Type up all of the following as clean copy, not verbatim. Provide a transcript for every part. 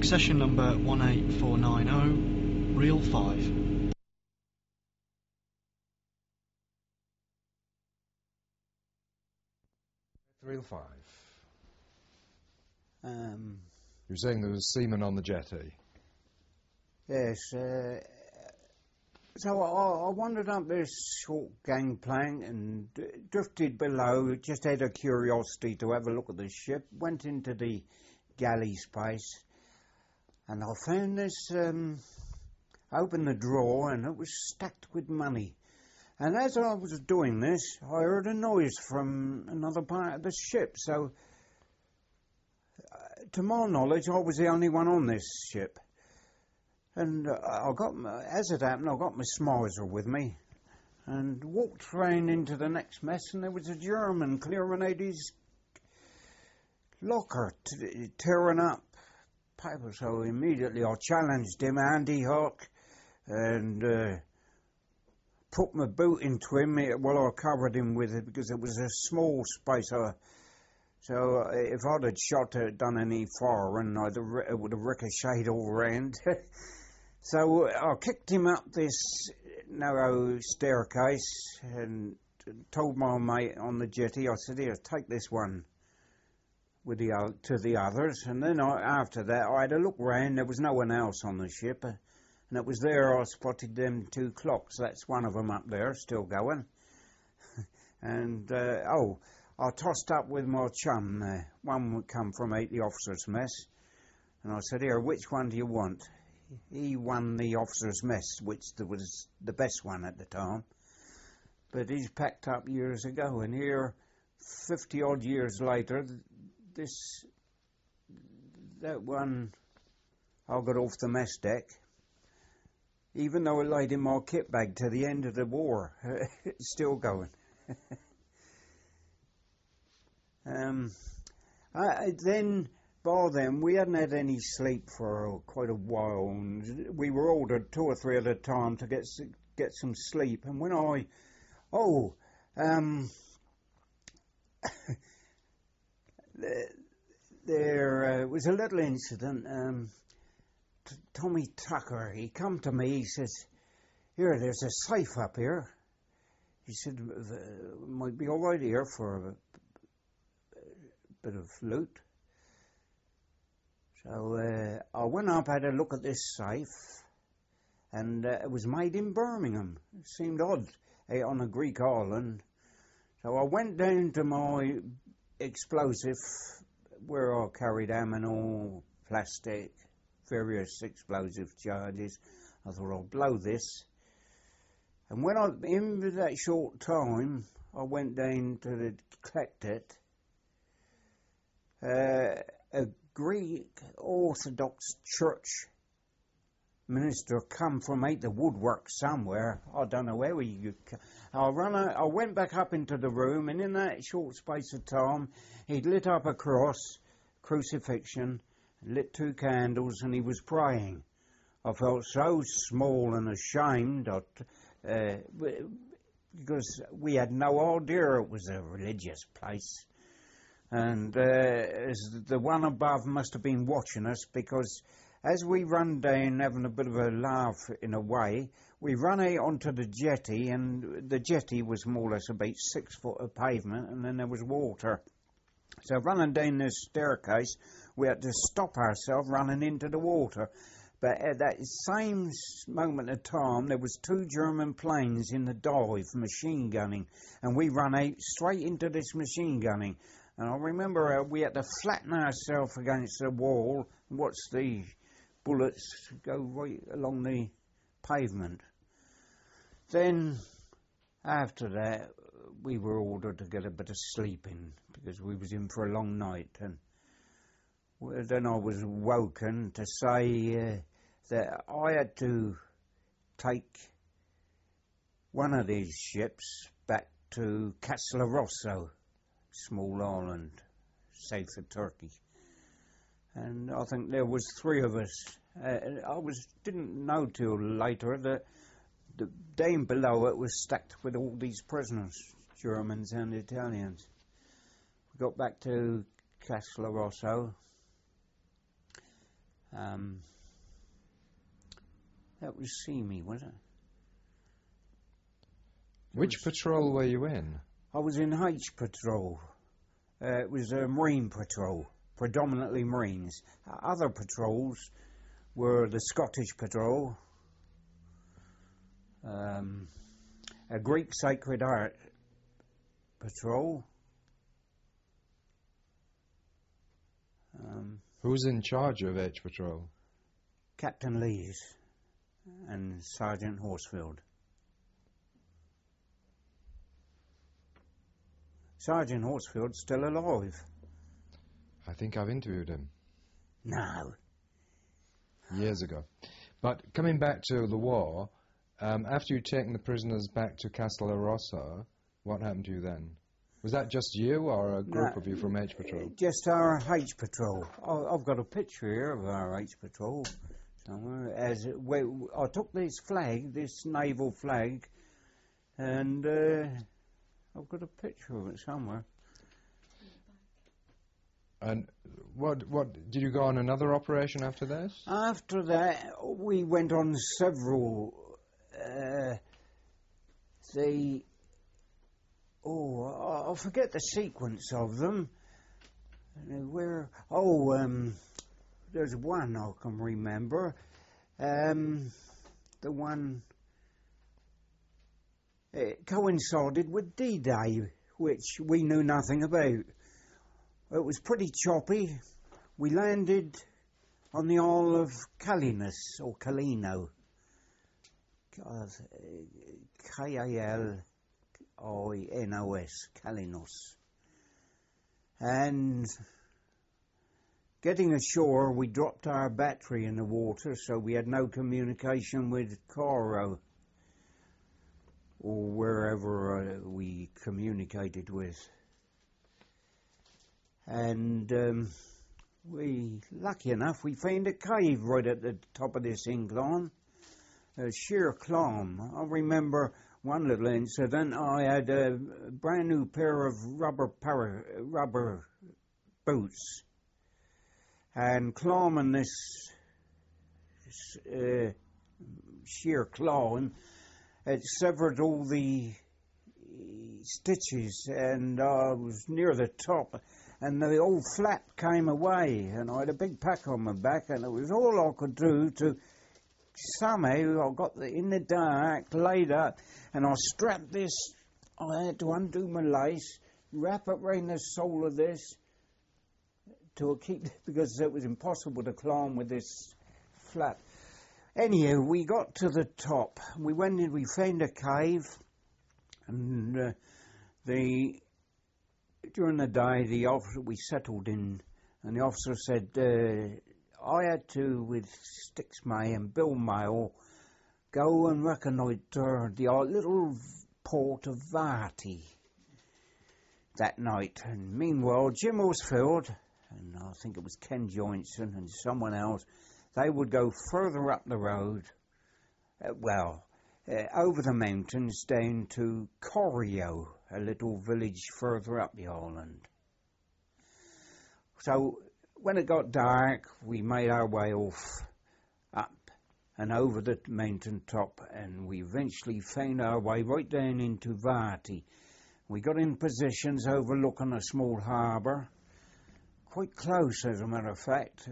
Accession number 18490, reel 5. Reel 5. You're saying there was seamen on the jetty? Yes. So I wandered up this short gangplank and drifted below, just out of curiosity to have a look at the ship, went into the galley space, and I found this, opened the drawer, and it was stacked with money. And as I was doing this, I heard a noise from another part of the ship, so to my knowledge, I was the only one on this ship. And as it happened, I got my smizer with me and walked round into the next mess, and there was a German clearing out his locker, tearing up paper. So immediately I challenged him, Andy Hawk, and put my boot into him while I covered him with it, because it was a small space. So if I'd had done any firing, it would have ricocheted all round. So I kicked him up this narrow staircase and told my mate on the jetty, I said, here, take this one to the others. And then after that, I had a look round. There was no one else on the ship. And it was there I spotted them 2 clocks. That's one of them up there, still going. And, I tossed up with my chum. One would come from out the officers' mess. And I said, here, which one do you want? He won the officers' mess, which was the best one at the time. But he's packed up years ago. And here, 50-odd years later, that one, I got off the mess deck. Even though it laid in my kit bag to the end of the war, it's still going. By then, we hadn't had any sleep for quite a while, and we were ordered 2 or 3 at a time to get some sleep. And when there was a little incident. Tommy Tucker, he come to me, he says, here, there's a safe up here. He said, it might be all right here for a bit of loot. So I went up, had a look at this safe, and it was made in Birmingham. It seemed odd on a Greek island. So I went down to my explosive, where I carried ammo, plastic, various explosive charges. I thought, I'll blow this. And when in that short time, I went down to collect it. A Greek Orthodox Church minister come from out the woodwork somewhere. I don't know where I went back up into the room, and in that short space of time, he'd lit up a cross, crucifixion, lit 2 candles, and he was praying. I felt so small and ashamed because we had no idea it was a religious place. And the one above must have been watching us, because as we run down, having a bit of a laugh in a way, we run out onto the jetty, and the jetty was more or less about 6 foot of pavement, and then there was water. So running down this staircase, we had to stop ourselves running into the water. But at that same moment of time, there was 2 German planes in the dive, machine gunning, and we ran out straight into this machine gunning. And I remember we had to flatten ourselves against the wall and watch the bullets go right along the pavement. Then, after that, we were ordered to get a bit of sleep in, because we was in for a long night. And then I was woken to say that I had to take one of these ships back to Castelrosso, small island south of Turkey. And I think there was 3 of us. Didn't know till later that the down below it was stacked with all these prisoners, Germans and Italians. We got back to Castelrosso, That was Simi, wasn't it? Which patrol were you in? I was in H Patrol. It was a Marine Patrol, predominantly Marines. Other patrols were the Scottish Patrol, a Greek Sacred Heart Patrol. Who's in charge of H Patrol? Captain Lees and Sergeant Horsfield. Sergeant Horsfield's still alive. I think I've interviewed him No. years ago. But coming back to the war, after you'd taken the prisoners back to Castellerossa, what happened to you then? Was that just you or a group of you from H Patrol? Just our H Patrol. I've got a picture here of our H Patrol somewhere. I took this flag, this naval flag, and I've got a picture of it somewhere. And what did you go on another operation after this? After that, we went on several. I forget the sequence of them. There's one I can remember. The one it coincided with D-Day, which we knew nothing about. It was pretty choppy. We landed on the Isle of Kalinos, or Kalino. K-A-L-I-N-O-S, Kalinos. And getting ashore, we dropped our battery in the water, so we had no communication with Cairo, or wherever we communicated with. And lucky enough, we found a cave right at the top of this incline, a sheer climb. I remember one little incident. I had a brand new pair of rubber boots, and climbing this sheer climb, it severed all the stitches, and I was near the top, and the old flap came away, and I had a big pack on my back, and it was all I could do to somehow. I got in the dark, laid up, and I strapped this. I had to undo my lace, wrap it around the sole of this to keep, because it was impossible to climb with this flap. Anyhow, we got to the top. We went in. We found a cave, and during the day, the officer we settled in, and the officer said, I had to, with Stix May and Bill Mail, go and reconnoitre the little port of Varty that night. And meanwhile, Jim Horsfield, and I think it was Ken Johnson and someone else, they would go further up the road, over the mountains down to Corio, a little village further up the island. So when it got dark, we made our way off up and over the mountain top, and we eventually found our way right down into Varty. We got in positions overlooking a small harbour, quite close as a matter of fact,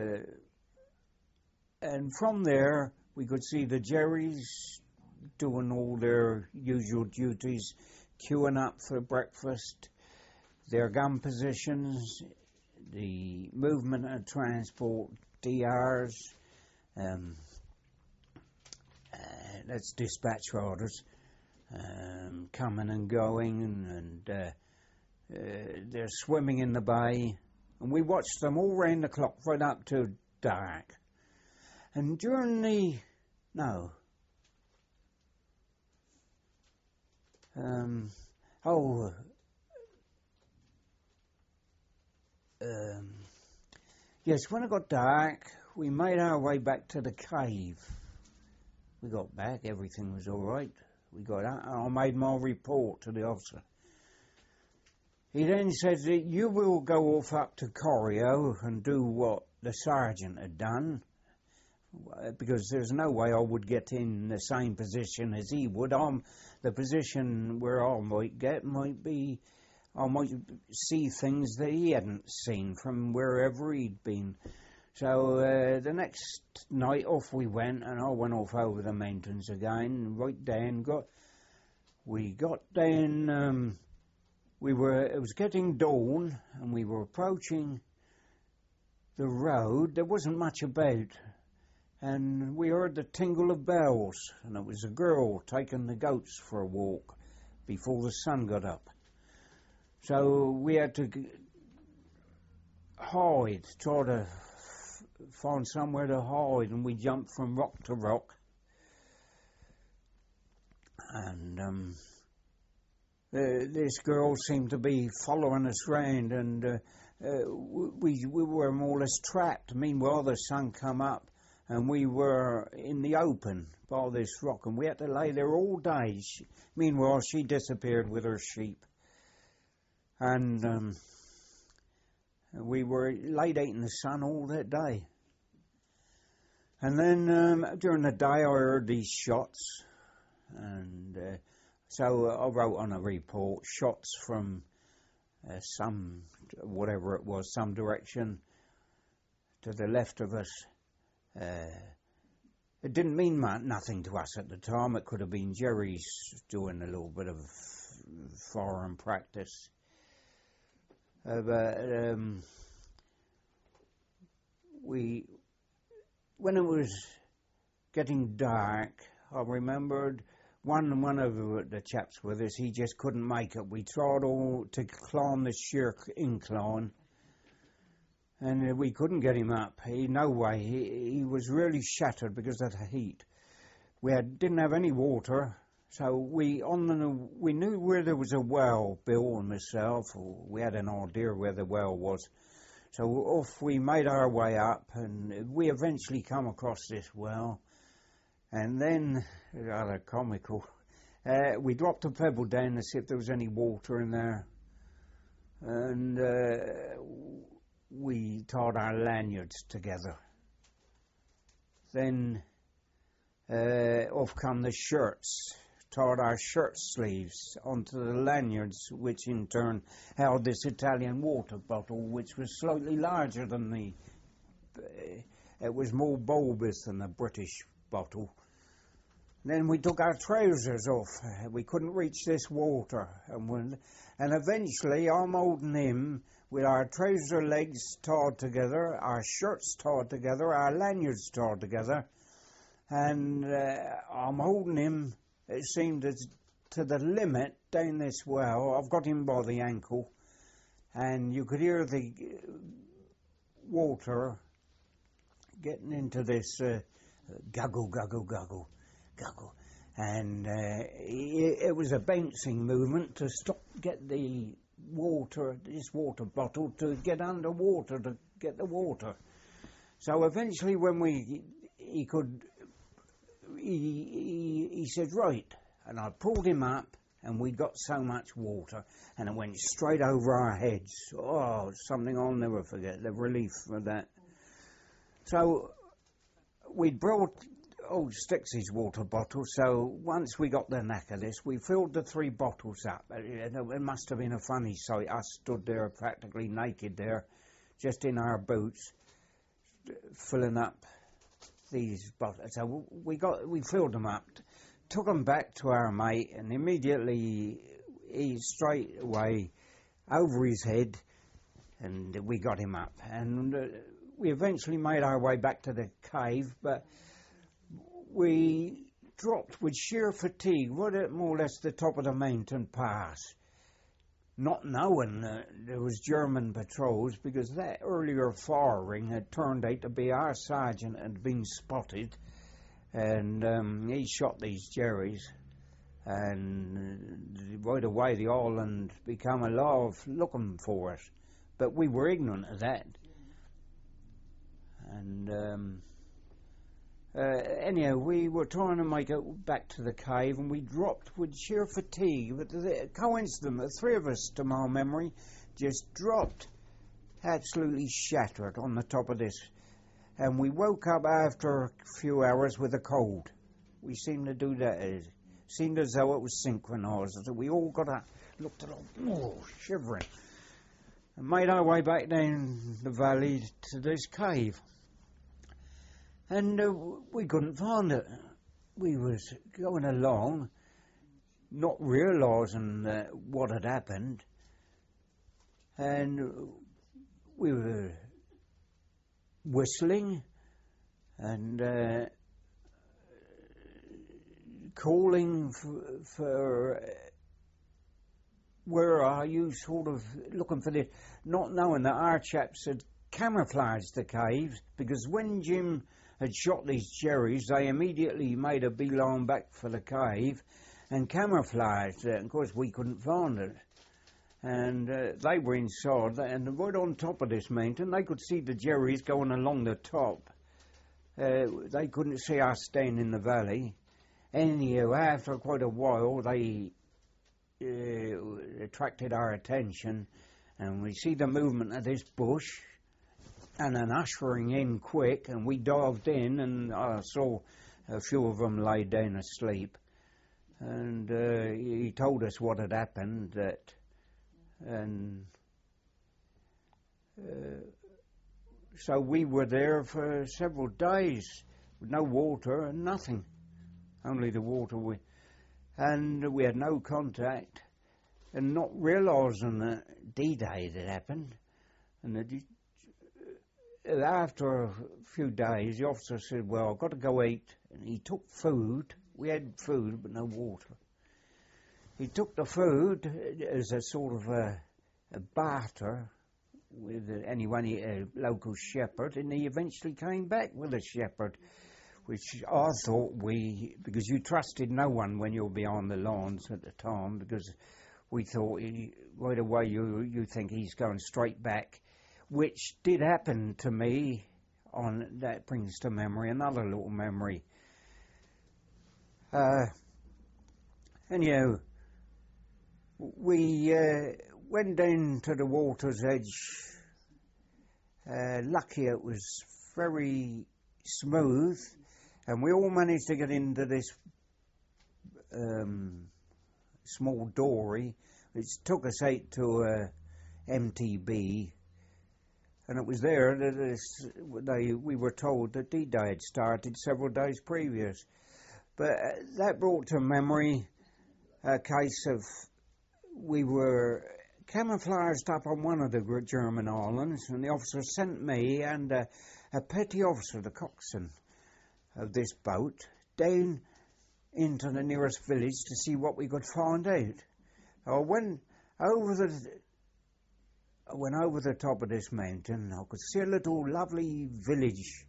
and from there we could see the Jerrys doing all their usual duties, queuing up for breakfast, their gun positions, the movement of transport, DRs, that's dispatch orders, coming and going, and they're swimming in the bay, and we watched them all round the clock right up to dark. And during yes, when it got dark, we made our way back to the cave. We got back, everything was all right. We got out, and I made my report to the officer. He then said that you will go off up to Corio and do what the sergeant had done, because there's no way I would get in the same position as he would. The position where I might get might be, I might see things that he hadn't seen from wherever he'd been. So the next night off we went, and I went off over the mountains again, right down. We got down. It was getting dawn, and we were approaching the road. There wasn't much about, and we heard the tingle of bells, and it was a girl taking the goats for a walk before the sun got up. So we had to hide, try to find somewhere to hide, and we jumped from rock to rock. And this girl seemed to be following us round, and we were more or less trapped. Meanwhile, the sun come up, and we were in the open by this rock, and we had to lay there all day. Meanwhile, she disappeared with her sheep. And we were laid out in the sun all that day. And then during the day I heard these shots, and so I wrote on a report, shots from some direction to the left of us. It didn't mean nothing to us at the time. It could have been Jerry's doing a little bit of foreign practice. But when it was getting dark, I remembered one of the chaps with us, he just couldn't make it. We tried all to climb the sheer incline, and we couldn't get him up. No way. He was really shattered because of the heat. We didn't have any water. So we knew where there was a well, Bill and myself. We had an idea where the well was. So off we made our way up, and we eventually come across this well. And then, rather comical, we dropped a pebble down to see if there was any water in there. And we tied our lanyards together. Then off come the shirts. Tied our shirt sleeves onto the lanyards, which in turn held this Italian water bottle, which was slightly larger than it was more bulbous than the British bottle. Then we took our trousers off. We couldn't reach this water. And eventually I'm holding him with our trouser legs tied together, our shirts tied together, our lanyards tied together. And I'm holding him, it seemed, to the limit down this well. I've got him by the ankle, and you could hear the water getting into this guggle, guggle, guggle, guggle. And it was a bouncing movement to get the water, this water bottle, to get underwater, to get the water. So eventually when he said, right, and I pulled him up, and we got so much water, and it went straight over our heads. Oh, something I'll never forget, the relief of that. So we'd brought old Stixie's water bottle, so once we got the knack of this, we filled the 3 bottles up. It must have been a funny sight. I stood there practically naked there, just in our boots, filling up these bottles. So we filled them up, took them back to our mate, and immediately he straight away over his head, and we got him up. And we eventually made our way back to the cave, but we dropped with sheer fatigue right at more or less the top of the mountain pass, not knowing that there was German patrols, because that earlier firing had turned out to be our sergeant had been spotted, and he shot these Jerrys, and right away the island became alive looking for us, but we were ignorant of that. And Anyhow, we were trying to make it back to the cave, and we dropped with sheer fatigue. But the coincidence, the three of us, to my memory, just dropped, absolutely shattered on the top of this. And we woke up after a few hours with a cold. We seemed to do that. It seemed as though it was synchronised. So we all got up, looked at it, shivering, and made our way back down the valley to this cave. And we couldn't find it. We was going along, not realising what had happened, and we were whistling and calling for where are you, sort of looking for this, not knowing that our chaps had camouflaged the caves, because when Jim had shot these Jerrys, they immediately made a beeline back for the cave and camouflaged it. And of course, we couldn't find it. And they were inside, and right on top of this mountain, they could see the Jerrys going along the top. They couldn't see us staying in the valley. Anyhow, after quite a while, they attracted our attention, and we see the movement of this bush, and an ushering in quick, and we dived in, and I saw a few of them lay down asleep. And he told us what had happened, so we were there for several days with no water and nothing, only the water. And we had no contact, and not realising that D-Day had happened. And after a few days, the officer said, well, I've got to go eat. And he took food. We had food, but no water. He took the food as a sort of a barter with a local shepherd, and he eventually came back with a shepherd, which I thought because you trusted no one when you were behind the lines at the time, because we thought right away you think he's going straight back, which did happen to me. That brings to memory another little memory. Anyhow, we went down to the water's edge. Lucky it was very smooth, and we all managed to get into this small dory, which took us out to MTB. And it was there that we were told that D-Day had started several days previous. But that brought to memory a case of we were camouflaged up on one of the German islands, and the officer sent me and a petty officer, the coxswain of this boat, down into the nearest village to see what we could find out. I went over the top of this mountain. I could see a little lovely village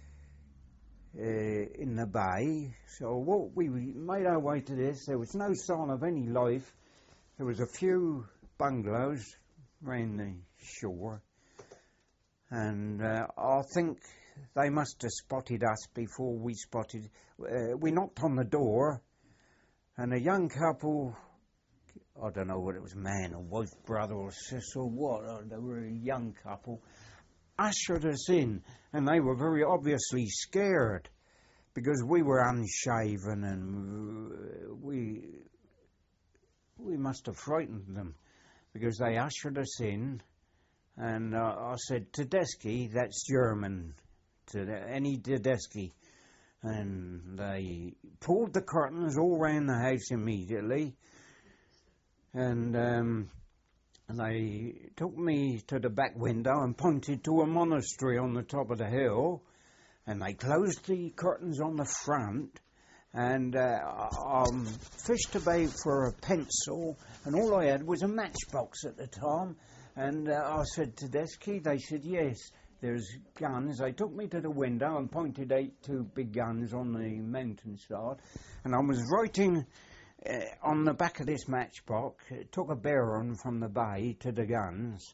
in the bay. So we made our way to this. There was no sign of any life. There was a few bungalows round the shore, and I think they must have spotted us before we spotted. We knocked on the door, and a young couple, I don't know whether it was man or wife, brother or sister or what, they were a young couple, ushered us in, and they were very obviously scared because we were unshaven, and we must have frightened them, because they ushered us in, and I said, Tedeschi, that's German, any Tedeschi. And they pulled the curtains all round the house immediately, and they took me to the back window and pointed to a monastery on the top of the hill, and they closed the curtains on the front, and I fished about for a pencil, and all I had was a matchbox at the time, and I said, Tedeschi? They said, yes, there's guns. They took me to the window and pointed out two big guns on the mountainside, and I was writing on the back of this matchbox. It took a bearing from the bay to the guns,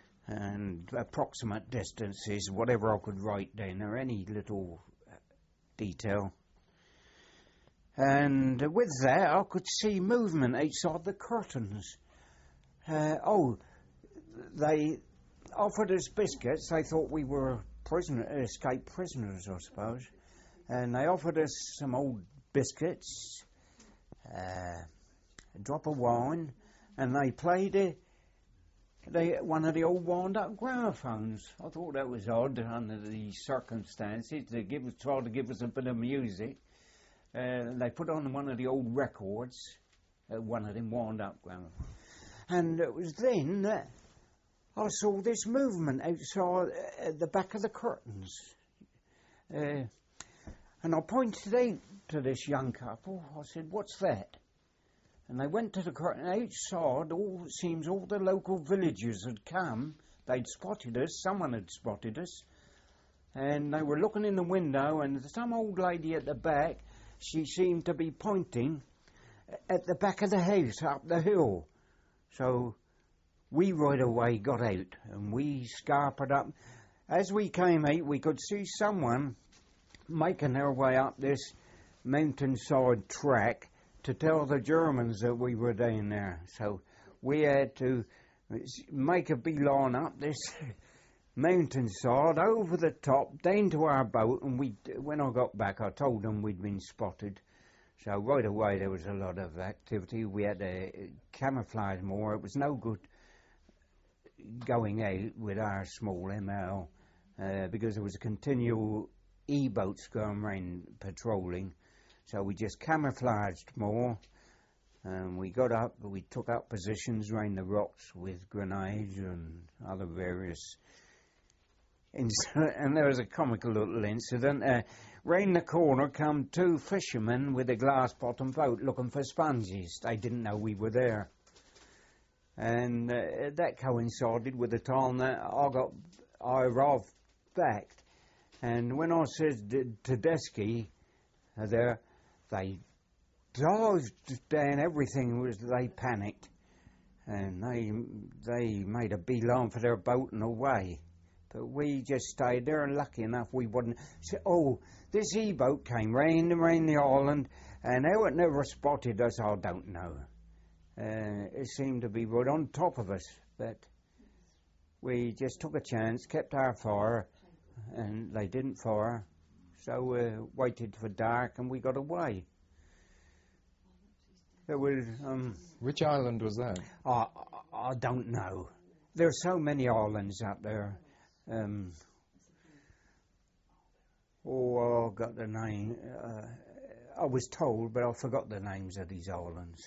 and approximate distances, whatever I could write down, or any little detail. And with that, I could see movement outside the curtains. They offered us biscuits. They thought we were escaped prisoners, I suppose. And they offered us some old biscuits, a drop of wine, and they played one of the old wound-up gramophones. I thought that was odd under the circumstances. They tried to give us a bit of music. They put on one of the old records, one of them wound-up gramophones. And it was then that I saw this movement outside at the back of the curtains. And I pointed out to this young couple. I said, "What's that?" And they went to the curtain outside. It seems all the local villagers had come. They'd spotted us. Someone had spotted us. And they were looking in the window, and some old lady at the back, she seemed to be pointing at the back of the house up the hill. So we right away got out, and we scarpered up. As we came out, we could see someone making their way up this mountainside track to tell the Germans that we were down there. So we had to make a beeline up this mountainside, over the top, down to our boat, and when I got back, I told them we'd been spotted. So right away there was a lot of activity. We had to camouflage more. It was no good going out with our small ML because there was a continual E-boats going around patrolling. So we just camouflaged more. We got up, we took up positions around the rocks with grenades and other various... And there was a comical little incident. Round the corner come two fishermen with a glass-bottom boat looking for sponges. They didn't know we were there. And that coincided with the time that I arrived back. And when I said to Tedeschi there, they dived down everything. They panicked. And they made a beeline for their boat and away. But we just stayed there, and lucky enough we wouldn't... So, this E-boat came round and round the island, and how it never spotted us, I don't know. It seemed to be right on top of us, but we just took a chance, kept our fire, and they didn't fire. So we waited for dark, and we got away. There was... Which island was that? I don't know. There's so many islands out there. I got the name. I was told, but I forgot the names of these islands.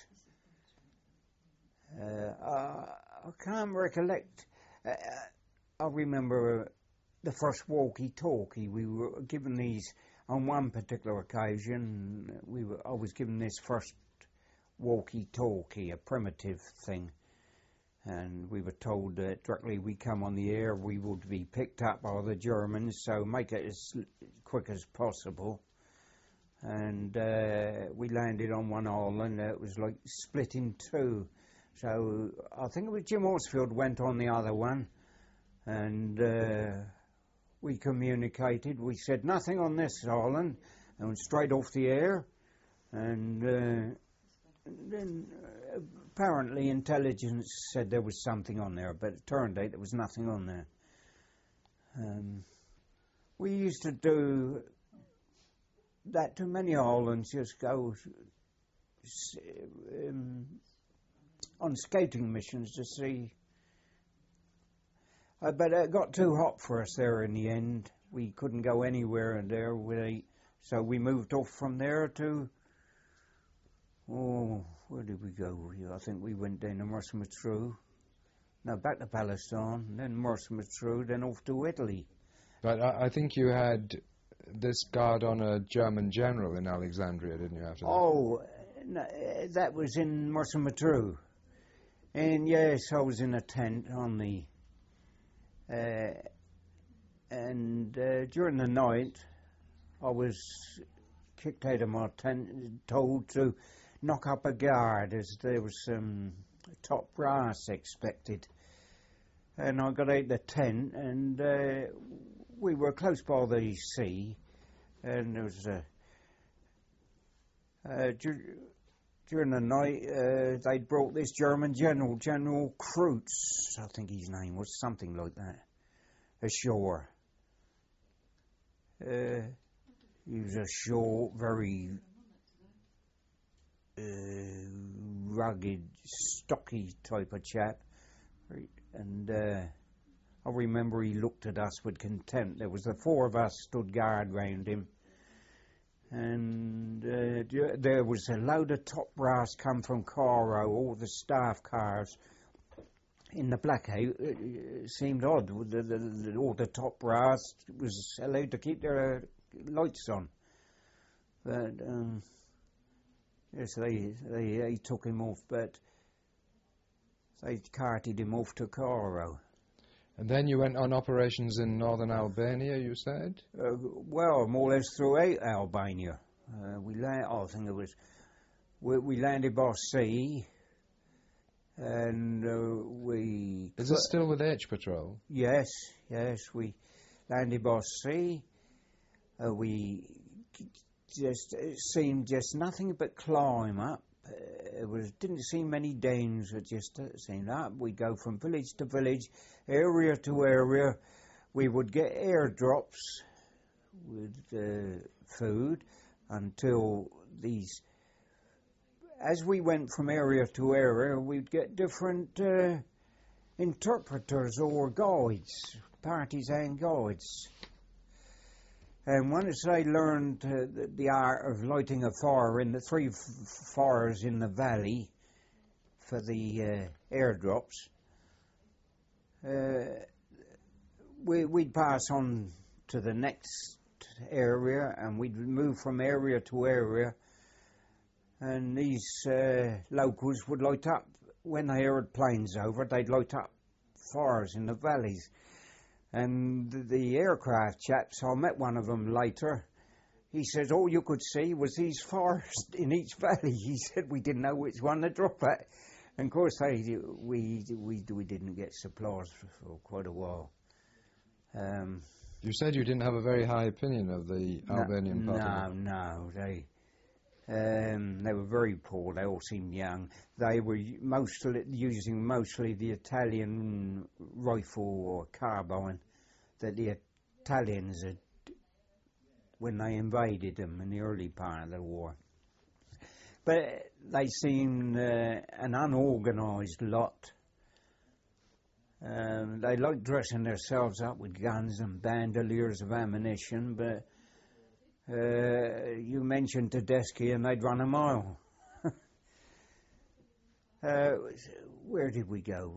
I can't recollect. I remember the first walkie-talkie. We were given these on one particular occasion. I was given this first walkie-talkie, a primitive thing. And we were told that directly we come on the air, we would be picked up by the Germans, so make it as quick as possible. And we landed on one island that was like split in two. So I think it was Jim Horsfield went on the other one, and we communicated. We said nothing on this island, and went straight off the air. And then apparently intelligence said there was something on there, but it turned out there was nothing on there. We used to do that to many islands, just go on scouting missions to see. But it got too hot for us there in the end. We couldn't go anywhere in there, so we moved off from there to... where did we go? I think we went down to Mersa Matruh. No, back to Palestine, then Mersa Matruh, then off to Italy. But I think you had this guard on a German general in Alexandria, didn't you, after that? Oh, no, that was in Mersa Matruh. And yes, I was in a tent on the... during the night, I was kicked out of my tent, told to knock up a guard as there was some top brass expected. And I got out the tent, and we were close by the sea, And there was during the night, they'd brought this German general, General Kreutz, I think his name was, something like that, ashore. He was a short, very rugged, stocky type of chap. And I remember he looked at us with contempt. There was the four of us stood guard round him. And there was a load of top brass come from Cairo, all the staff cars in the blackout. It seemed odd. All the top brass was allowed to keep their lights on. But yes, they took him off, but they carted him off to Cairo. And then you went on operations in northern Albania, you said? Well, more or less throughout Albania. We landed by sea, and we... Is it still with Edge Patrol? Yes, we landed by sea. We it seemed just nothing but climb up. Didn't seem many Danes. It just seemed up. We'd go from village to village, area to area. We would get airdrops with food until these. As we went from area to area, we'd get different interpreters or guides, partisan guides. And once I learned the art of lighting a fire in the three fires in the valley for the airdrops, we'd pass on to the next area, and we'd move from area to area, and these locals would light up. When they heard planes over, they'd light up fires in the valleys. And the aircraft chaps, I met one of them later, he says all you could see was these fires in each valley. He said we didn't know which one to drop at. And of course we didn't get supplies for quite a while. You said you didn't have a very high opinion of the Albanian part. No, they were very poor. They all seemed young. They were using mostly the Italian rifle or carbine that the Italians had when they invaded them in the early part of the war. But they seemed an unorganised lot. They liked dressing themselves up with guns and bandoliers of ammunition, but you mentioned Tedeschi and they'd run a mile. Where did we go?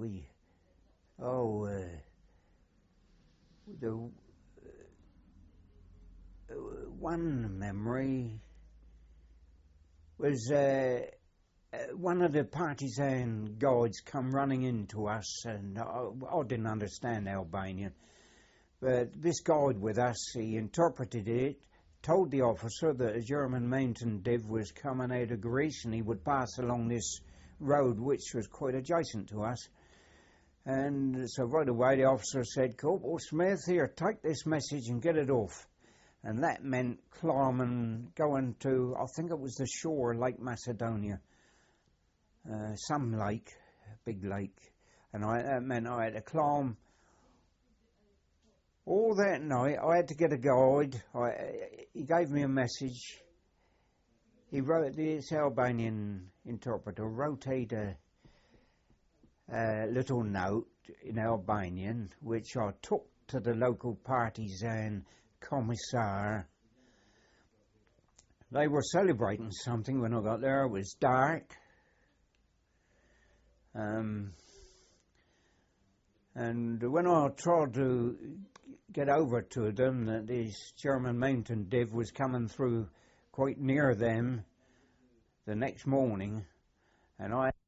One memory was one of the partisan guides come running into us, and I didn't understand Albanian, but this guide with us, he interpreted it, told the officer that a German mountain div was coming out of Greece and he would pass along this road which was quite adjacent to us. And so right away the officer said, Corporal Smith, here, take this message and get it off. And that meant climbing, going to, I think it was the shore of Lake Macedonia, some lake, a big lake. And that meant I had to climb. All that night, I had to get a guide. He gave me a message. He wrote, this Albanian interpreter wrote a little note in Albanian, which I took to the local partisan commissar. They were celebrating something when I got there. It was dark. And when I tried to get over to them, that this German mountain div was coming through quite near them the next morning, and I